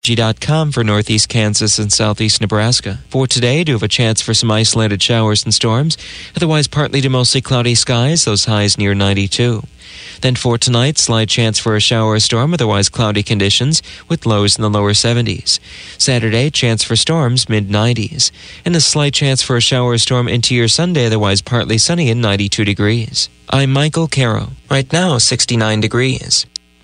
.com for northeast Kansas and southeast Nebraska. For today, do have a chance for some isolated showers and storms. Otherwise, partly to mostly cloudy skies, those highs near 92. Then for tonight, slight chance for a shower or storm, otherwise cloudy conditions with lows in the lower 70s. Saturday, chance for storms, mid-90s. And a slight chance for a shower or storm into your Sunday, otherwise partly sunny and 92 degrees. I'm Michael Caro. Right now, 69 degrees.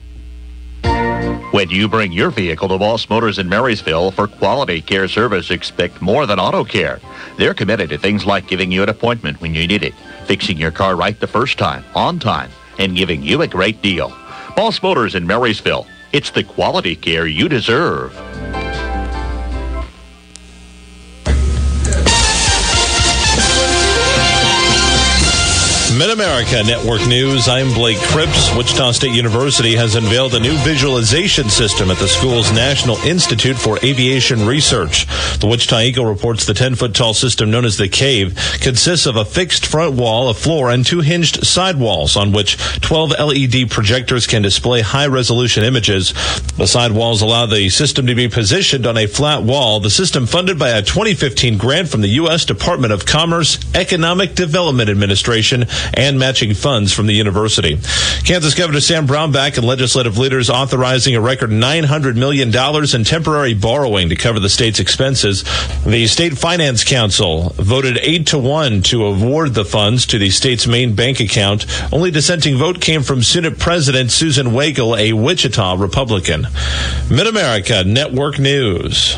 When you bring your vehicle to Moss Motors in Marysville for quality care service, expect more than auto care. They're committed to things like giving you an appointment when you need it, fixing your car right the first time, on time, and giving you a great deal. Moss Motors in Marysville. It's the quality care you deserve. Mid-America Network News, I'm Blake Cripps. Wichita State University has unveiled a new visualization system at the school's National Institute for Aviation Research. The Wichita Eagle reports the 10-foot-tall system known as the Cave consists of a fixed front wall, a floor, and 2 hinged side walls on which 12 LED projectors can display high-resolution images. The side walls allow the system to be positioned on a flat wall. The system funded by a 2015 grant from the U.S. Department of Commerce Economic Development Administration and matching funds from the university. Kansas Governor Sam Brownback and legislative leaders authorizing a record $900 million in temporary borrowing to cover the state's expenses. The State Finance Council voted 8-1 to award the funds to the state's main bank account. Only dissenting vote came from Senate President Susan Wagle, a Wichita Republican. Mid-America Network News.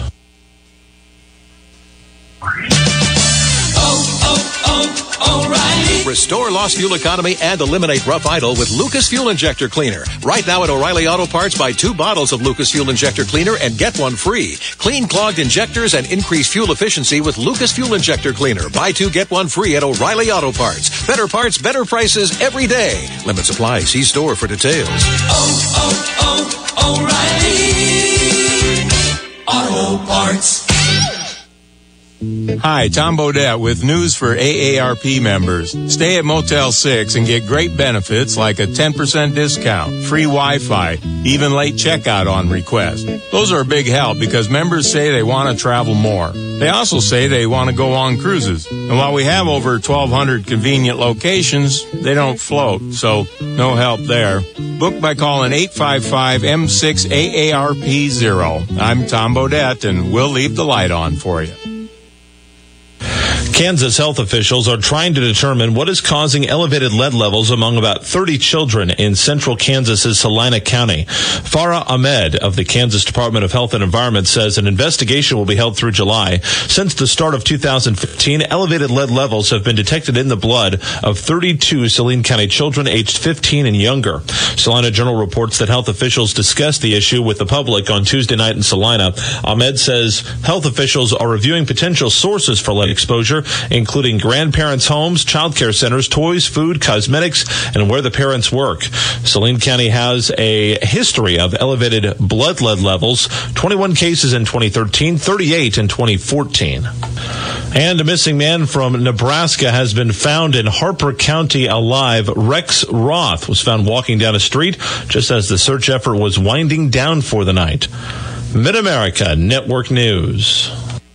O'Reilly. Restore lost fuel economy and eliminate rough idle with Lucas Fuel Injector Cleaner. Right now at O'Reilly Auto Parts, buy 2 bottles of Lucas Fuel Injector Cleaner and get 1 free. Clean clogged injectors and increase fuel efficiency with Lucas Fuel Injector Cleaner. Buy 2, get 1 free at O'Reilly Auto Parts. Better parts, better prices every day. Limit supply. See store for details. O'Reilly Auto Parts. Hi, Tom Bodette with news for AARP members. Stay at Motel 6 and get great benefits like a 10% discount, free Wi-Fi, even late checkout on request. Those are a big help because members say they want to travel more. They also say they want to go on cruises. And while we have over 1,200 convenient locations, they don't float, so no help there. Book by calling 855-M6-AARP-0. I'm Tom Bodette, and we'll leave the light on for you. Kansas health officials are trying to determine what is causing elevated lead levels among about 30 children in central Kansas's Salina County. Farah Ahmed of the Kansas Department of Health and Environment says an investigation will be held through July. Since the start of 2015, elevated lead levels have been detected in the blood of 32 Saline County children aged 15 and younger. Salina Journal reports that health officials discussed the issue with the public on Tuesday night in Salina. Ahmed says health officials are reviewing potential sources for lead exposure, including grandparents' homes, child care centers, toys, food, cosmetics, and where the parents work. Saline County has a history of elevated blood lead levels, 21 cases in 2013, 38 in 2014. And a missing man from Nebraska has been found in Harper County alive. Rex Roth was found walking down a street just as the search effort was winding down for the night. Mid-America Network News.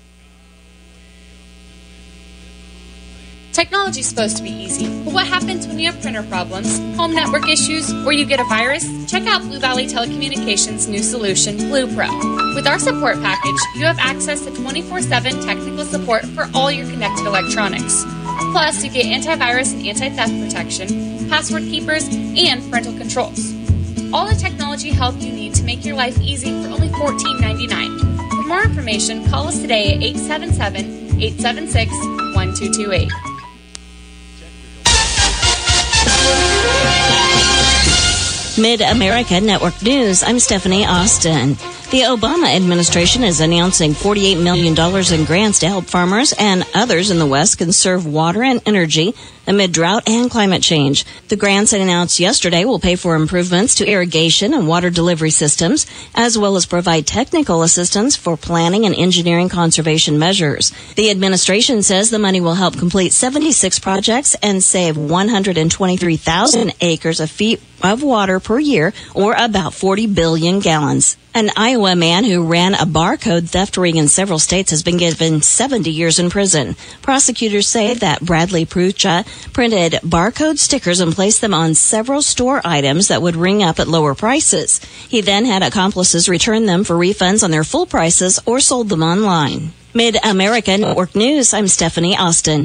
Technology's supposed to be easy, but what happens when you have printer problems, home network issues, or you get a virus? Check out Blue Valley Telecommunications' new solution, Blue Pro. With our support package, you have access to 24/7 technical support for all your connected electronics. Plus, you get antivirus and anti-theft protection, password keepers, and parental controls. All the technology help you need to make your life easy for only $14.99. For more information, call us today at 877-876-1228. Mid-America Network News, I'm Stephanie Austin. The Obama administration is announcing $48 million in grants to help farmers and others in the West conserve water and energy amid drought and climate change. The grants announced yesterday will pay for improvements to irrigation and water delivery systems, as well as provide technical assistance for planning and engineering conservation measures. The administration says the money will help complete 76 projects and save 123,000 acres of feet of water per year, or about 40 billion gallons. An Iowa man who ran a barcode theft ring in several states has been given 70 years in prison. Prosecutors say that Bradley Prucha printed barcode stickers and placed them on several store items that would ring up at lower prices. He then had accomplices return them for refunds on their full prices or sold them online. Mid-America Network News, I'm Stephanie Austin.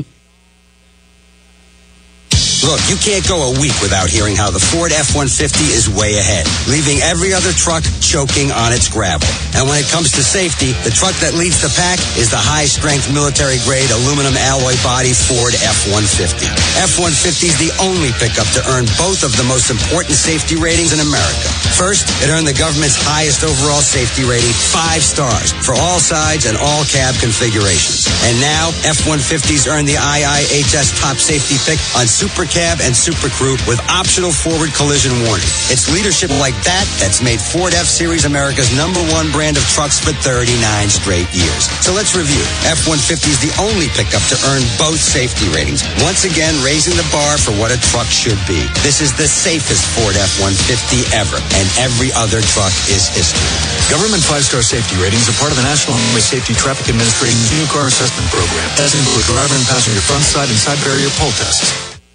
Look, you can't go a week without hearing how the Ford F-150 is way ahead, leaving every other truck choking on its gravel. And when it comes to safety, the truck that leads the pack is the high-strength military-grade aluminum alloy body Ford F-150. F-150 is the only pickup to earn both of the most important safety ratings in America. First, it earned the government's highest overall safety rating, 5 stars, for all sides and all cab configurations. And now, F-150s earn the IIHS top safety pick on Super Cab and Super Crew with optional forward collision warning. It's leadership like that that's made Ford F-Series America's #1 brand of trucks for 39 straight years. So let's review. F-150 is the only pickup to earn both safety ratings, once again raising the bar for what a truck should be. This is the safest Ford F-150 ever, and every other truck is history. Government 5-star safety ratings are part of the National Highway Safety Traffic Administration's new car assessment program. As include driver and passenger front side and side barrier pull tests.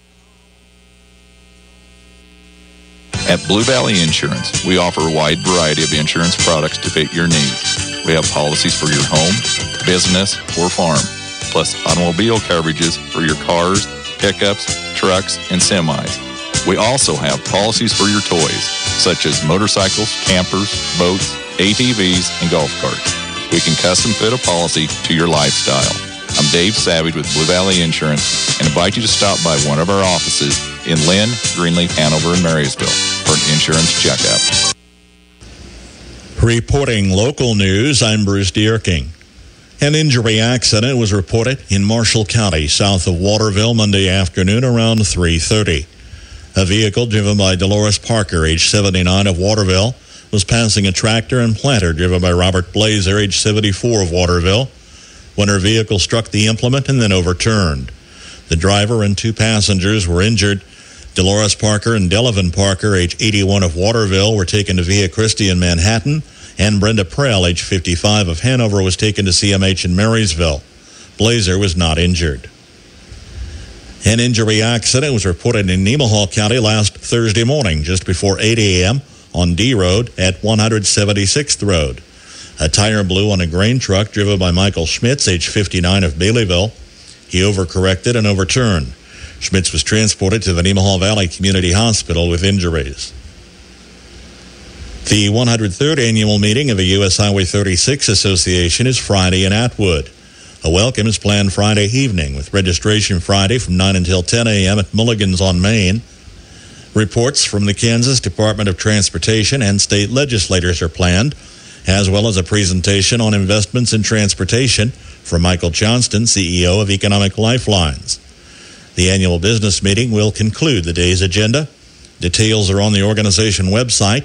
At Blue Valley Insurance, we offer a wide variety of insurance products to fit your needs. We have policies for your home, business, or farm, plus automobile coverages for your cars, pickups, trucks, and semis. We also have policies for your toys, such as motorcycles, campers, boats, ATVs, and golf carts. We can custom fit a policy to your lifestyle. I'm Dave Savage with Blue Valley Insurance and invite you to stop by one of our offices in Lynn, Greenleaf, Hanover, and Marysville for an insurance checkup. Reporting local news, I'm Bruce Dierking. An injury accident was reported in Marshall County, south of Waterville, Monday afternoon around 3:30. A vehicle driven by Dolores Parker, age 79 of Waterville, was passing a tractor and planter driven by Robert Blazer, age 74 of Waterville, when her vehicle struck the implement and then overturned. The driver and 2 passengers were injured. Dolores Parker and Delavan Parker, age 81 of Waterville, were taken to Via Christi in Manhattan, and Brenda Prell, age 55 of Hanover, was taken to CMH in Marysville. Blazer was not injured. An injury accident was reported in Nemaha County last Thursday morning, just before 8 a.m. on D Road at 176th Road. A tire blew on a grain truck driven by Michael Schmitz, age 59 of Baileyville. He overcorrected and overturned. Schmitz was transported to the Nemaha Valley Community Hospital with injuries. The 103rd annual meeting of the U.S. Highway 36 Association is Friday in Atwood. A welcome is planned Friday evening, with registration Friday from 9 until 10 a.m. at Mulligan's on Main. Reports from the Kansas Department of Transportation and state legislators are planned, as well as a presentation on investments in transportation from Michael Johnston, CEO of Economic Lifelines. The annual business meeting will conclude the day's agenda. Details are on the organization website,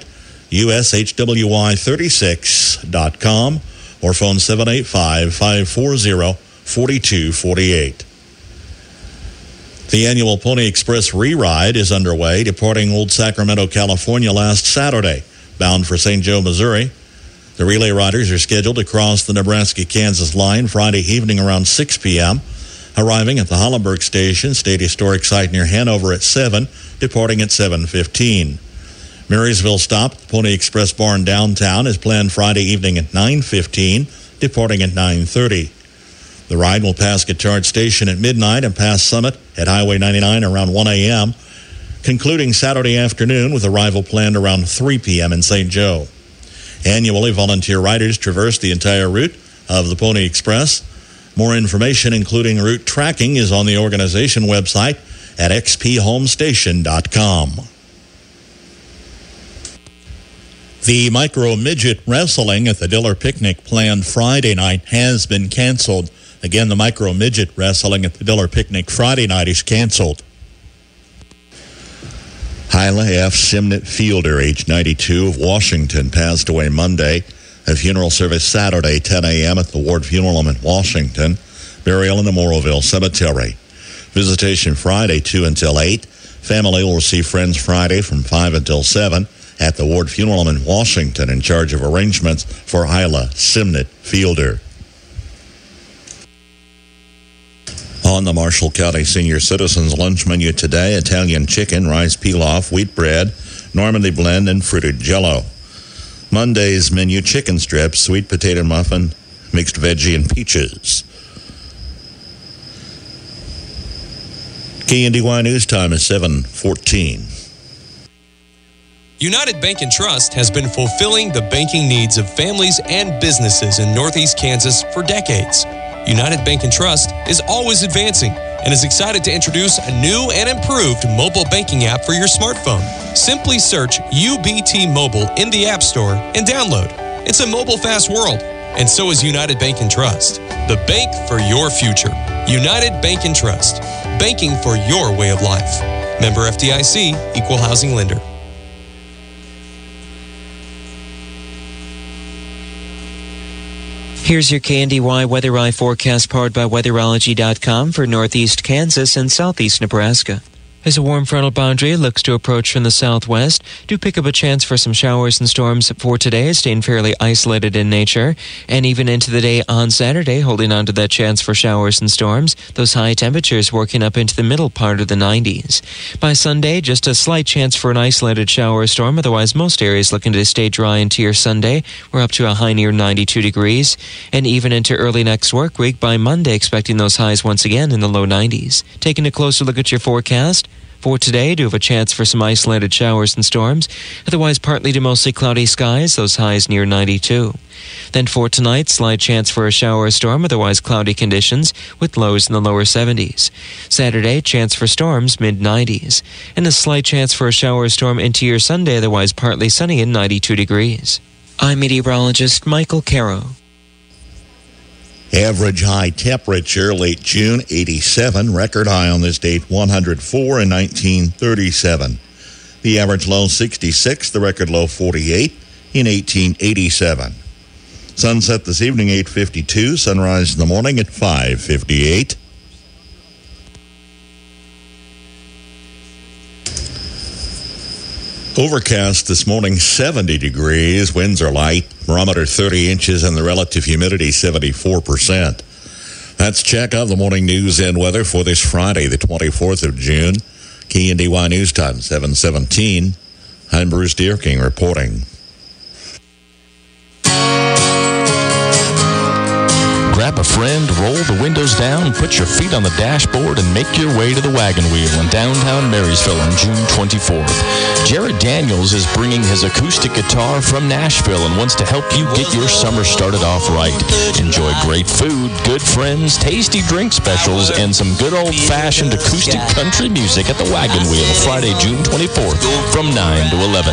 ushwy36.com, or phone 785-540-4248. The annual Pony Express Re-Ride is underway, departing Old Sacramento, California last Saturday, bound for St. Joe, Missouri. The relay riders are scheduled to cross the Nebraska-Kansas line Friday evening around 6 p.m., arriving at the Hollenberg Station, State Historic Site near Hanover at 7, departing at 7:15. Marysville stop, the Pony Express Barn downtown, is planned Friday evening at 9:15, departing at 9:30. The ride will pass Guittard Station at midnight and pass Summit at Highway 99 around 1 a.m., concluding Saturday afternoon with arrival planned around 3 p.m. in St. Joe. Annually, volunteer riders traverse the entire route of the Pony Express. More information, including route tracking, is on the organization website at xphomestation.com. The micro-midget wrestling at the Diller Picnic planned Friday night has been canceled. Again, the micro-midget wrestling at the Diller Picnic Friday night is canceled. Hyla F. Simnett Fielder, age 92, of Washington, passed away Monday. A funeral service Saturday, 10 a.m. at the Ward Funeral Home in Washington. Burial in the Morrowville Cemetery. Visitation Friday, 2 until 8. Family will receive friends Friday from 5 until 7 at the Ward Funeral Home in Washington, in charge of arrangements for Hyla Simnett Fielder. On the Marshall County Senior Citizens Lunch Menu today, Italian chicken, rice pilaf, wheat bread, Normandy blend, and fruited jello. Monday's menu, chicken strips, sweet potato muffin, mixed veggie, and peaches. KNDY News Time is 7:14. United Bank and Trust has been fulfilling the banking needs of families and businesses in Northeast Kansas for decades. United Bank and Trust is always advancing and is excited to introduce a new and improved mobile banking app for your smartphone. Simply search UBT Mobile in the App Store and download. It's a mobile fast world, and so is United Bank and Trust, the bank for your future. United Bank and Trust, banking for your way of life. Member FDIC, Equal Housing Lender. Here's your KNDY Weather Eye forecast powered by weatherology.com for northeast Kansas and southeast Nebraska. As a warm frontal boundary looks to approach from the southwest, do pick up a chance for some showers and storms for today, staying fairly isolated in nature, and even into the day on Saturday, holding on to that chance for showers and storms, those high temperatures working up into the middle part of the 90s. By Sunday, just a slight chance for an isolated shower or storm, otherwise most areas looking to stay dry into your Sunday. We're up to a high near 92 degrees, and even into early next work week, by Monday, expecting those highs once again in the low 90s. Taking a closer look at your forecast, for today, do have a chance for some isolated showers and storms. Otherwise, partly to mostly cloudy skies, those highs near 92. Then for tonight, slight chance for a shower or storm, otherwise cloudy conditions with lows in the lower 70s. Saturday, chance for storms, mid-90s. And a slight chance for a shower or storm into your Sunday, otherwise partly sunny and 92 degrees. I'm meteorologist Michael Caro. Average high temperature late June, 87. Record high on this date, 104 in 1937. The average low, 66. The record low, 48 in 1887. Sunset this evening, 8:52. Sunrise in the morning at 5:58. Overcast this morning, 70 degrees. Winds are light. Barometer 30 inches and the relative humidity 74%. That's check of the morning news and weather for this Friday, the 24th of June. KNDY News Time, 7:17. I'm Bruce Deerking reporting. Grab a friend, roll the windows down, put your feet on the dashboard, and make your way to the Wagon Wheel in downtown Marysville on June 24th. Jared Daniels is bringing his acoustic guitar from Nashville and wants to help you get your summer started off right. Enjoy great food, good friends, tasty drink specials, and some good old-fashioned acoustic country music at the Wagon Wheel Friday, June 24th from 9 to 11.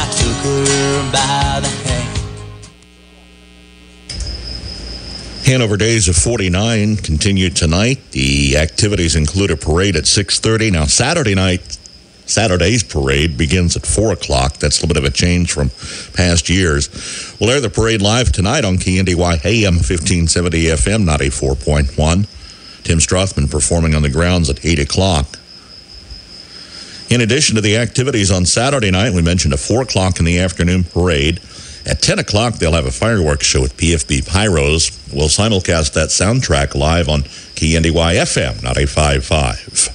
Hanover Days of 49 continue tonight. The activities include a parade at 6:30. Now, Saturday's parade begins at 4 o'clock. That's a little bit of a change from past years. We'll air the parade live tonight on KNDY AM 1570 FM 94.1. Tim Strothman performing on the grounds at 8 o'clock. In addition to the activities on Saturday night, we mentioned a 4 o'clock in the afternoon parade. At 10 o'clock, they'll have a fireworks show at PFB Pyros. We'll simulcast that soundtrack live on KNDY FM 95.5.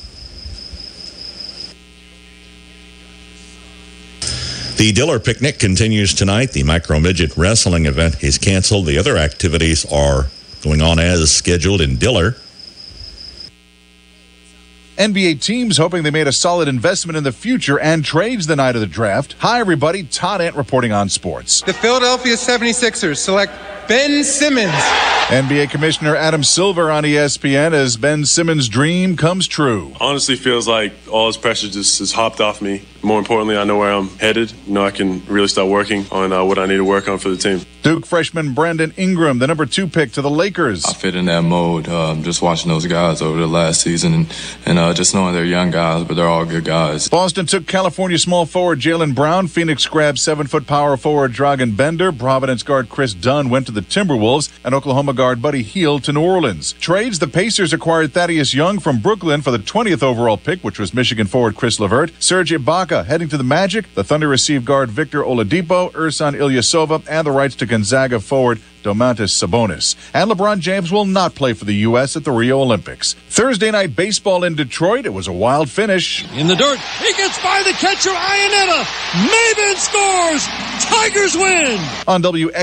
The Diller Picnic continues tonight. The micro-midget wrestling event is canceled. The other activities are going on as scheduled in Diller. NBA teams hoping they made a solid investment in the future and trades the night of the draft. Hi, everybody. Todd Ant reporting on sports. The Philadelphia 76ers select Ben Simmons. NBA Commissioner Adam Silver on ESPN as Ben Simmons' dream comes true. Honestly feels like all his pressure just hopped off me. more importantly, I know where I'm headed. I can really start working on what I need to work on for the team. Duke freshman Brandon Ingram, the number 2 pick to the Lakers. I fit in that mode, just watching those guys over the last season and just knowing they're young guys, but they're all good guys. Boston took California small forward Jaylen Brown. Phoenix grabbed 7-foot power forward Dragan Bender. Providence guard Chris Dunn went to the Timberwolves, and Oklahoma guard Buddy Hield to New Orleans. Trades: the Pacers acquired Thaddeus Young from Brooklyn for the 20th overall pick, which was Michigan forward Chris LeVert. Serge Ibaka heading to the Magic. The Thunder received guard Victor Oladipo, Ersan Ilyasova, and the rights to Gonzaga forward Domantas Sabonis. And LeBron James will not play for the U.S. at the Rio Olympics. Thursday night baseball in Detroit. It was a wild finish. In the dirt, he gets by the catcher, Iannetta. Maven scores. Tigers win. On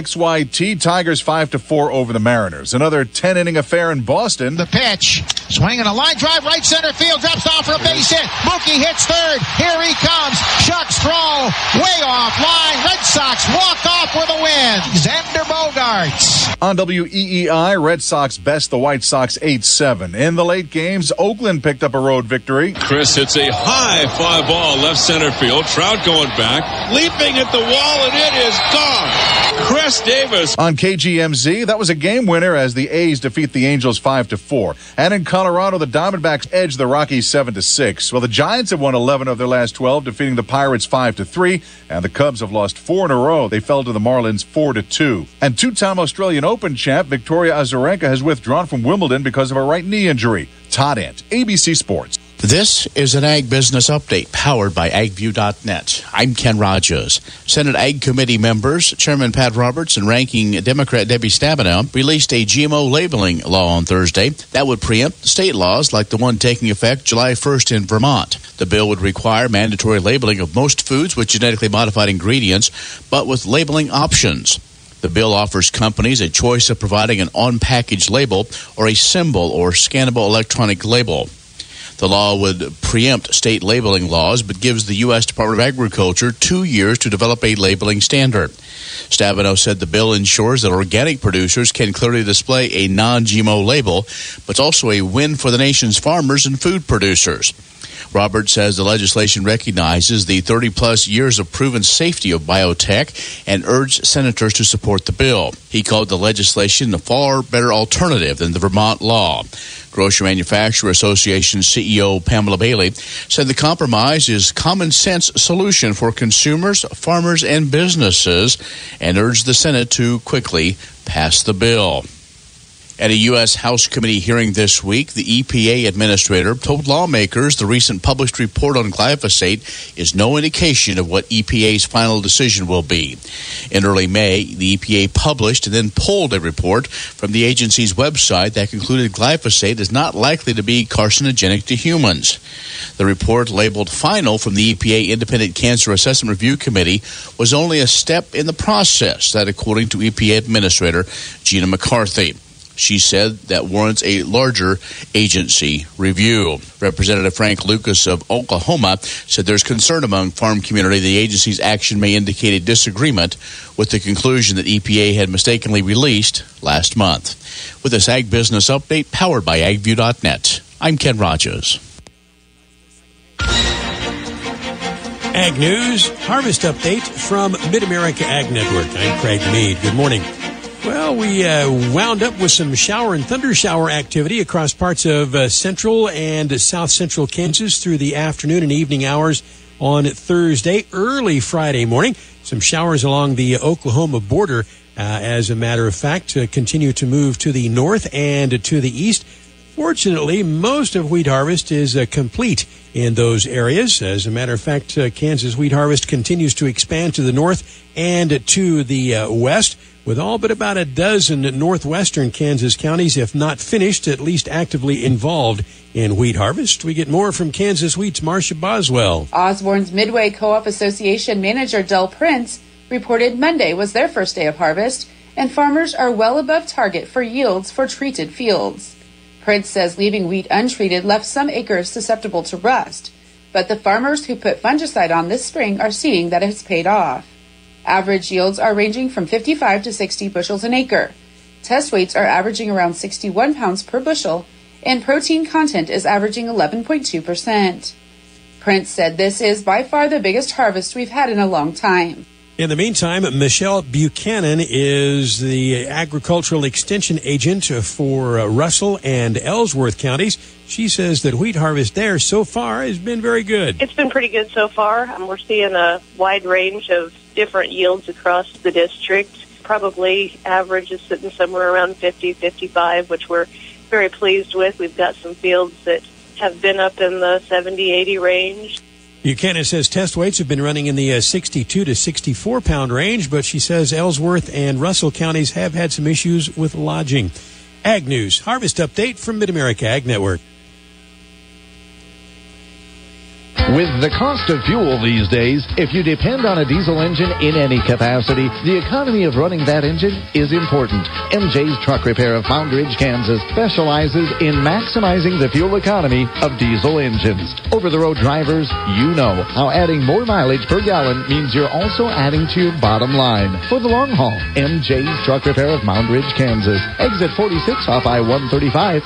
WXYT, Tigers 5-4 over the Mariners. Another 10-inning affair in Boston. The pitch. Swinging a line drive, right center field, drops off for a base hit. Mookie hits third. Here he comes. Chuck Stroll, way off line. Red Sox walk off with a win. Xander Bogaerts. On WEEI, Red Sox best the White Sox 8-7. In the late games, Oakland picked up a road victory. Chris hits a high fly ball left center field. Trout going back, leaping at the wall, and it is gone. Chris Davis. On KGMZ, that was a game winner as the A's defeat the Angels 5-4. And in Colorado, the Diamondbacks edged the Rockies 7-6. Well, the Giants have won 11 of their last 12, defeating the Pirates 5-3. And the Cubs have lost 4 in a row. They fell to the Marlins 4-2. And two-time Australian Open champ Victoria Azarenka has withdrawn from Wimbledon because of a right knee injury. Todd Ant, ABC Sports. This is an Ag Business Update powered by AgView.net. I'm Ken Rogers. Senate Ag Committee members, Chairman Pat Roberts and Ranking Democrat Debbie Stabenow, released a GMO labeling law on Thursday that would preempt state laws like the one taking effect July 1st in Vermont. The bill would require mandatory labeling of most foods with genetically modified ingredients, but with labeling options. The bill offers companies a choice of providing an on-package label or a symbol or scannable electronic label. The law would preempt state labeling laws, but gives the U.S. Department of Agriculture 2 years to develop a labeling standard. Stabenow said the bill ensures that organic producers can clearly display a non-GMO label, but it's also a win for the nation's farmers and food producers. Roberts says the legislation recognizes the 30-plus years of proven safety of biotech and urged senators to support the bill. He called the legislation a far better alternative than the Vermont law. Grocery Manufacturer Association CEO Pamela Bailey said the compromise is a common-sense solution for consumers, farmers, and businesses, and urged the Senate to quickly pass the bill. At a U.S. House committee hearing this week, the EPA administrator told lawmakers the recent published report on glyphosate is no indication of what EPA's final decision will be. In early May, the EPA published and then pulled a report from the agency's website that concluded glyphosate is not likely to be carcinogenic to humans. The report, labeled final from the EPA Independent Cancer Assessment Review Committee, was only a step in the process, that according to EPA Administrator Gina McCarthy. She said that warrants a larger agency review. Representative Frank Lucas of Oklahoma said there's concern among farm community the agency's action may indicate a disagreement with the conclusion that EPA had mistakenly released last month. With this Ag Business Update powered by AgView.net, I'm Ken Rogers. Ag News, Harvest Update from Mid-America Ag Network. I'm Craig Meade. Good morning. Well, we wound up with some shower and thunder shower activity across parts of central and south central Kansas through the afternoon and evening hours on Thursday, early Friday morning. Some showers along the Oklahoma border, as a matter of fact, continue to move to the north and to the east. Fortunately, most of wheat harvest is complete in those areas. As a matter of fact, Kansas wheat harvest continues to expand to the north and to the west, with all but about a dozen northwestern Kansas counties, if not finished, at least actively involved in wheat harvest. We get more from Kansas Wheat's Marcia Boswell. Osborne's Midway Co-op Association manager Del Prince reported Monday was their first day of harvest, and farmers are well above target for yields for treated fields. Prince says leaving wheat untreated left some acres susceptible to rust, but the farmers who put fungicide on this spring are seeing that it's paid off. Average yields are ranging from 55 to 60 bushels an acre. Test weights are averaging around 61 pounds per bushel, and protein content is averaging 11.2%. Prince said this is by far the biggest harvest we've had in a long time. In the meantime, Michelle Buchanan is the agricultural extension agent for Russell and Ellsworth counties. She says that wheat harvest there so far has been very good. It's been pretty good so far. We're seeing a wide range of different yields across the district. Probably average is sitting somewhere around 50, 55, which we're very pleased with. We've got some fields that have been up in the 70, 80 range. Buchanan says test weights have been running in the 62 to 64 pound range, but she says Ellsworth and Russell counties have had some issues with lodging. Ag News, harvest update from Mid-America Ag Network. With the cost of fuel these days, if you depend on a diesel engine in any capacity, the economy of running that engine is important. MJ's Truck Repair of Pound Ridge, Kansas specializes in maximizing the fuel economy of diesel engines. Over-the-road drivers, you know how adding more mileage per gallon means you're also adding to your bottom line. For the long haul, MJ's Truck Repair of Mound Ridge, Kansas. Exit 46 off I-135,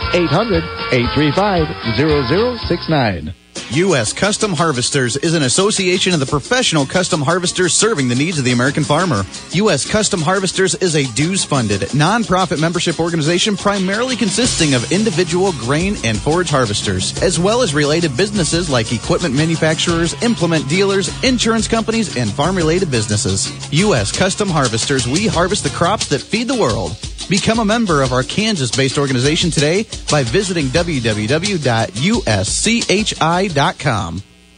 800-835-0069. U.S. Custom Harvesters is an association of the professional custom harvesters serving the needs of the American farmer. U.S. Custom Harvesters is a dues-funded, nonprofit membership organization primarily consisting of individual grain and forage harvesters, as well as related businesses like equipment manufacturers, implement dealers, insurance companies, and farm-related businesses. U.S. Custom Harvesters, we harvest the crops that feed the world. Become a member of our Kansas-based organization today by visiting www.uschi.com.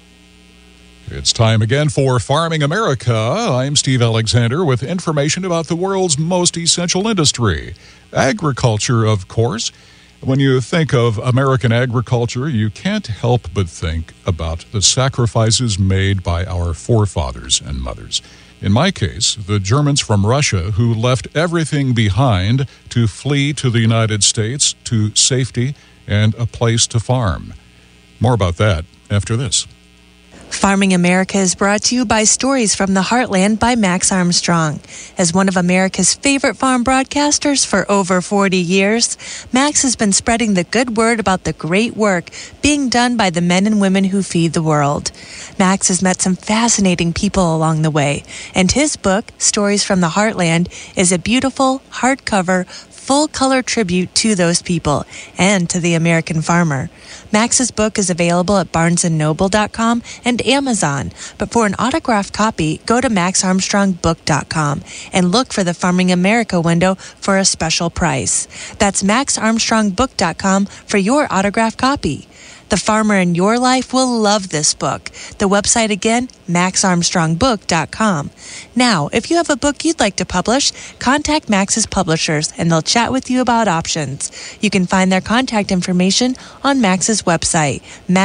It's time again for Farming America. I'm Steve Alexander with information about the world's most essential industry, agriculture, of course. When you think of American agriculture, you can't help but think about the sacrifices made by our forefathers and mothers. In my case, the Germans from Russia who left everything behind to flee to the United States to safety and a place to farm. More about that after this. Farming America is brought to you by Stories from the Heartland by Max Armstrong. As one of America's favorite farm broadcasters for over 40 years, Max has been spreading the good word about the great work being done by the men and women who feed the world. Max has met some fascinating people along the way, and his book, Stories from the Heartland, is a beautiful, hardcover, full-color tribute to those people and to the American farmer. Max's book is available at BarnesandNoble.com and Amazon, but for an autographed copy, go to MaxArmstrongBook.com and look for the Farming America window for a special price. That's MaxArmstrongBook.com for your autographed copy. The farmer in your life will love this book. The website again, MaxArmstrongBook.com. Now, if you have a book you'd like to publish, contact Max's publishers and they'll chat with you about options. You can find their contact information on Max's website,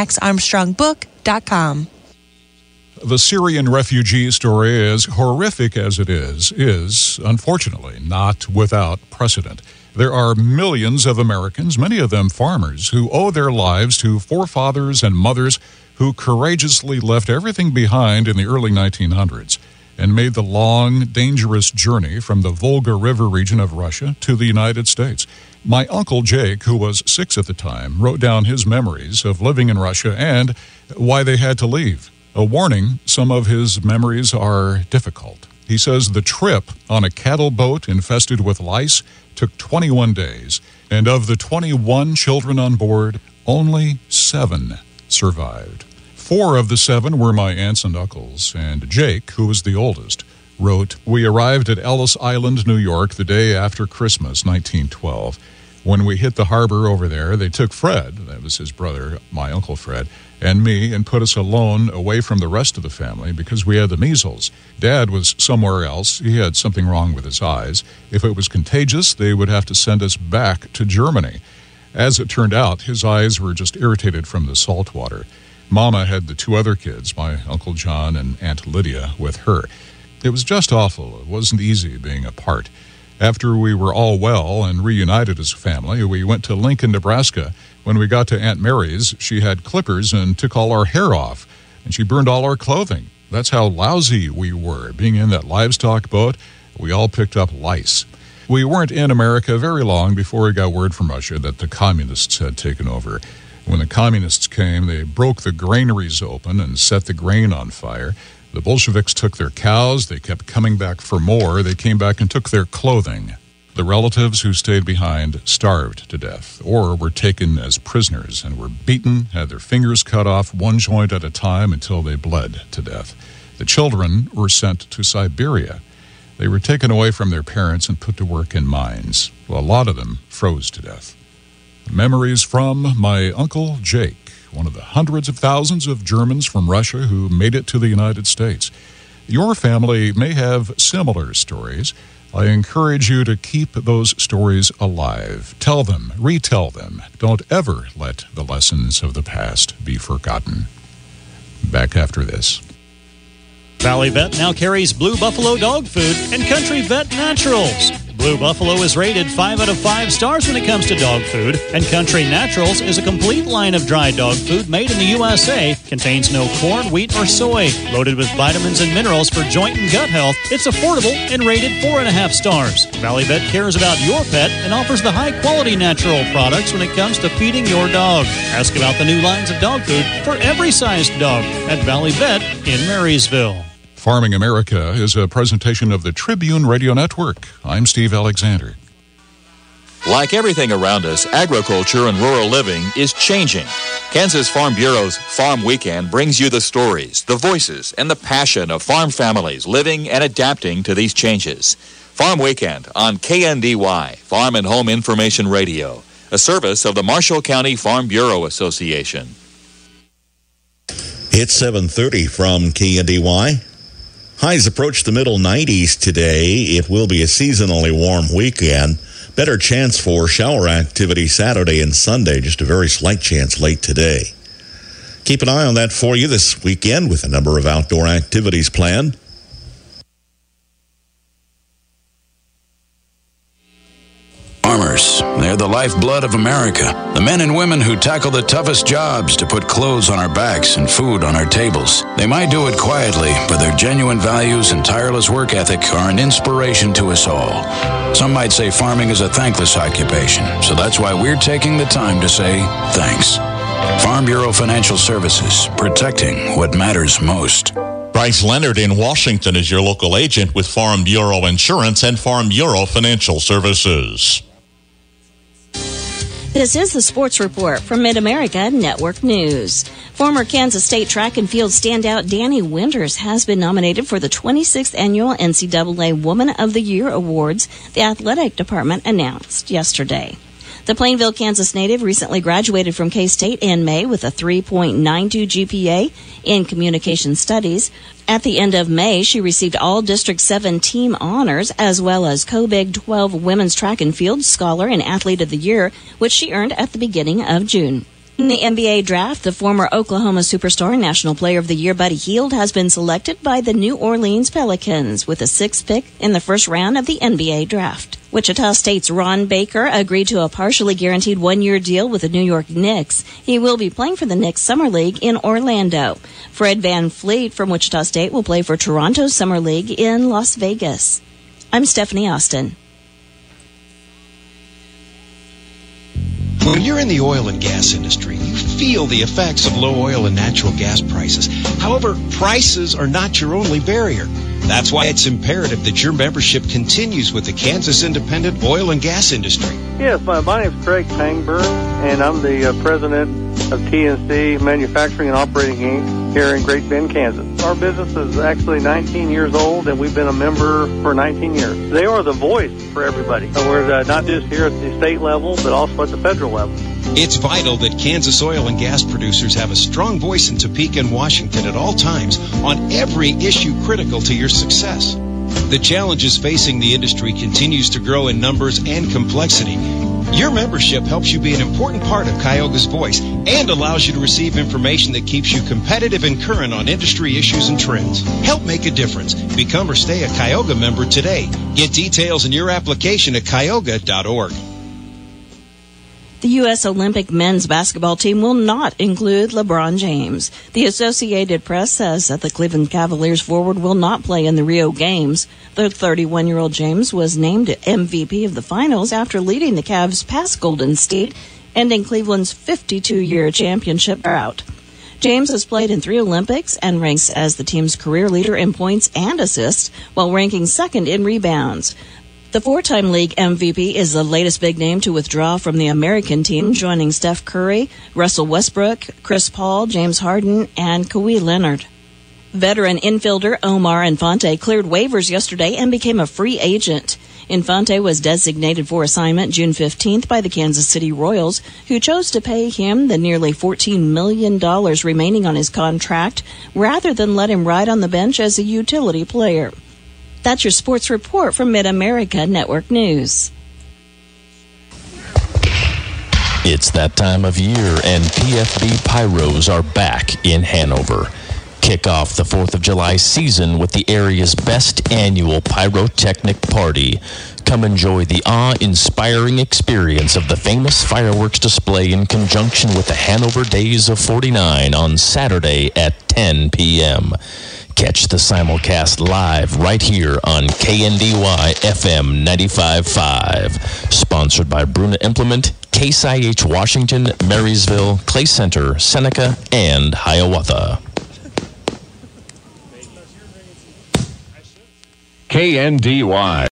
MaxArmstrongBook.com. The Syrian refugee story, as horrific as it is unfortunately not without precedent. There are millions of Americans, many of them farmers, who owe their lives to forefathers and mothers who courageously left everything behind in the early 1900s and made the long, dangerous journey from the Volga River region of Russia to the United States. My Uncle Jake, who was 6 at the time, wrote down his memories of living in Russia and why they had to leave. A warning, some of his memories are difficult. He says the trip on a cattle boat infested with lice took 21 days, and of the 21 children on board, only 7 survived. 4 of the 7 were my aunts and uncles, and Jake, who was the oldest, wrote, "We arrived at Ellis Island, New York, the day after Christmas, 1912. When we hit the harbor over there, they took Fred," that was his brother, my Uncle Fred, "and me, and put us alone away from the rest of the family because we had the measles. Dad was somewhere else. He had something wrong with his eyes. If it was contagious, they would have to send us back to Germany." As it turned out, his eyes were just irritated from the salt water. Mama had the 2 other kids, my Uncle John and Aunt Lydia, with her. It was just awful. It wasn't easy being apart. After we were all well and reunited as a family, we went to Lincoln, Nebraska. When we got to Aunt Mary's, she had clippers and took all our hair off, and she burned all our clothing. That's how lousy we were. Being in that livestock boat, we all picked up lice. We weren't in America very long before we got word from Russia that the communists had taken over. When the communists came, they broke the granaries open and set the grain on fire. The Bolsheviks took their cows. They kept coming back for more. They came back and took their clothing. The relatives who stayed behind starved to death or were taken as prisoners and were beaten, had their fingers cut off one joint at a time until they bled to death. The children were sent to Siberia. They were taken away from their parents and put to work in mines. Well, a lot of them froze to death. Memories from my Uncle Jake, one of the hundreds of thousands of Germans from Russia who made it to the United States. Your family may have similar stories. I encourage you to keep those stories alive. Tell them, retell them. Don't ever let the lessons of the past be forgotten. Back after this. Valley Vet now carries Blue Buffalo dog food and Country Vet Naturals. Blue Buffalo is rated 5 out of 5 stars when it comes to dog food, and Country Naturals is a complete line of dry dog food made in the USA, contains no corn, wheat, or soy, loaded with vitamins and minerals for joint and gut health. It's affordable and rated 4.5 stars. Valley Vet cares about your pet and offers the high-quality natural products when it comes to feeding your dog. Ask about the new lines of dog food for every sized dog at Valley Vet in Marysville. Farming America is a presentation of the Tribune Radio Network. I'm Steve Alexander. Like everything around us, agriculture and rural living is changing. Kansas Farm Bureau's Farm Weekend brings you the stories, the voices, and the passion of farm families living and adapting to these changes. Farm Weekend on KNDY, Farm and Home Information Radio, a service of the Marshall County Farm Bureau Association. It's 7:30 from KNDY. Highs approach the middle 90s today. It will be a seasonally warm weekend. Better chance for shower activity Saturday and Sunday. Just a very slight chance late today. Keep an eye on that for you this weekend with a number of outdoor activities planned. Farmers, they're the lifeblood of America. The men and women who tackle the toughest jobs to put clothes on our backs and food on our tables. They might do it quietly, but their genuine values and tireless work ethic are an inspiration to us all. Some might say farming is a thankless occupation, so that's why we're taking the time to say thanks. Farm Bureau Financial Services, protecting what matters most. Bryce Leonard in Washington is your local agent with Farm Bureau Insurance and Farm Bureau Financial Services. This is the Sports Report from Mid-America Network News. Former Kansas State track and field standout Danny Winters has been nominated for the 26th Annual NCAA Woman of the Year Awards, the athletic department announced yesterday. The Plainville, Kansas native recently graduated from K-State in May with a 3.92 GPA in Communication Studies. At the end of May, she received all District 7 team honors as well as Co-Big 12 Women's Track and Field Scholar and Athlete of the Year, which she earned at the beginning of June. In the NBA draft, the former Oklahoma superstar and National Player of the Year Buddy Hield has been selected by the New Orleans Pelicans with a 6th pick in the first round of the NBA draft. Wichita State's Ron Baker agreed to a partially guaranteed one-year deal with the New York Knicks. He will be playing for the Knicks Summer League in Orlando. Fred VanVleet from Wichita State will play for Toronto's Summer League in Las Vegas. I'm Stephanie Austin. When you're in the oil and gas industry, you feel the effects of low oil and natural gas prices. However, prices are not your only barrier. That's why it's imperative that your membership continues with the Kansas Independent Oil and Gas Industry. Yes, my name is Craig Pangburn, and I'm the president of TNC Manufacturing and Operating Inc. here in Great Bend, Kansas. Our business is actually 19 years old, and we've been a member for 19 years. They are the voice for everybody. And we're not just here at the state level, but also at the federal level. It's vital that Kansas oil and gas producers have a strong voice in Topeka and Washington at all times on every issue critical to your success. The challenges facing the industry continues to grow in numbers and complexity. Your membership helps you be an important part of Cayuga's voice and allows you to receive information that keeps you competitive and current on industry issues and trends. Help make a difference. Become or stay a Cayuga member today. Get details in your application at cayuga.org. The U.S. Olympic men's basketball team will not include LeBron James. The Associated Press says that the Cleveland Cavaliers forward will not play in the Rio Games. The 31-year-old James was named MVP of the finals after leading the Cavs past Golden State ending Cleveland's 52-year championship drought. James has played in 3 Olympics and ranks as the team's career leader in points and assists, while ranking second in rebounds. The 4-time league MVP is the latest big name to withdraw from the American team, joining Steph Curry, Russell Westbrook, Chris Paul, James Harden, and Kawhi Leonard. Veteran infielder Omar Infante cleared waivers yesterday and became a free agent. Infante was designated for assignment June 15th by the Kansas City Royals, who chose to pay him the nearly $14 million remaining on his contract, rather than let him ride on the bench as a utility player. That's your sports report from Mid-America Network News. It's that time of year, and PFB Pyros are back in Hanover. Kick off the 4th of July season with the area's best annual pyrotechnic party. Come enjoy the awe-inspiring experience of the famous fireworks display in conjunction with the Hanover Days of 49 on Saturday at 10 p.m. Catch the simulcast live right here on KNDY FM 95.5. Sponsored by Bruna Implement, Case IH Washington, Marysville, Clay Center, Seneca, and Hiawatha. KNDY.